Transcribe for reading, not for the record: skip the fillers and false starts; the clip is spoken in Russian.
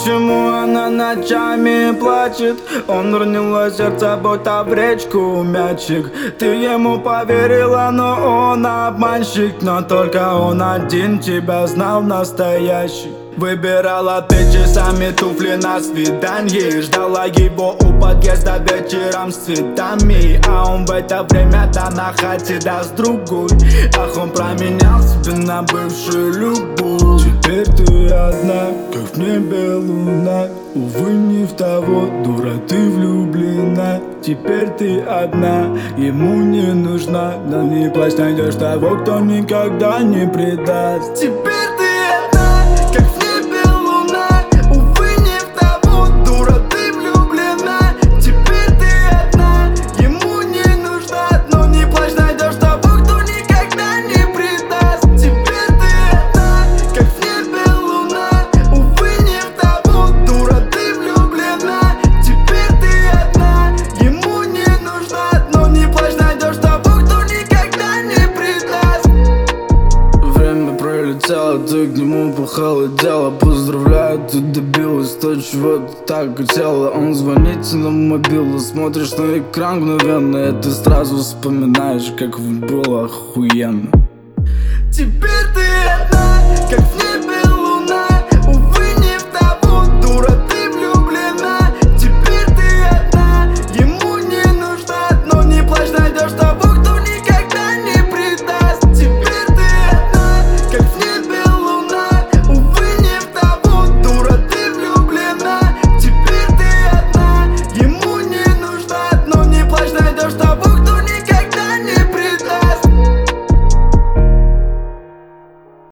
почему она ночами плачет? Он уронил сердце, будто в речку мячик. Ты ему поверила, но он обманщик. Но только он один тебя знал настоящий. Выбирала ты часами туфли на свиданье. Ждала его у подъезда вечером с цветами. А он в это время на хате даст другой. Ах, он променял себя на бывшую любовь. Теперь ты одна, как в небе луна. Увы, не в того, дура, ты влюблена. Теперь ты одна, ему не нужна. Но не плачь, найдешь того, кто никогда не предаст. Теперь ты одна, как в небе луна. Увы, не в того, дура, ты влюблена. Теперь ты одна, ему не нужна. Но не плачь, найдешь того, кто никогда не предаст. Теперь ты одна, как в небе луна. Увы, не в того, дура, ты влюблена. Теперь ты одна, ему не нужна. Но не плачь, найдешь того, кто никогда не предаст. Время пролетело, ты к нему похолодела. Поздравляю, ты добилась то, чего ты так хотела. Он звонит тебе на мобилу, смотришь на экран мгновенно, и ты сразу вспоминаешь, как было охуенно. Теперь ты одна, как в